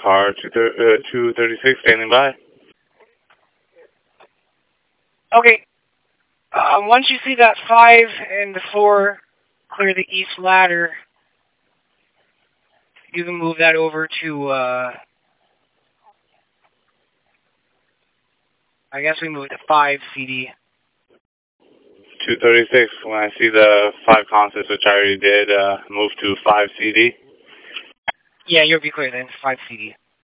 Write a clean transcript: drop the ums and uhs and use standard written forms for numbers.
car 236 standing by. Okay. Once you see that 5 and the 4 clear the east ladder, you can move that over to, I guess we move to 5 CD. 236, when I see the 5 concepts, which I already did, move to 5 CD. Yeah, you'll be clear then, 5 CD.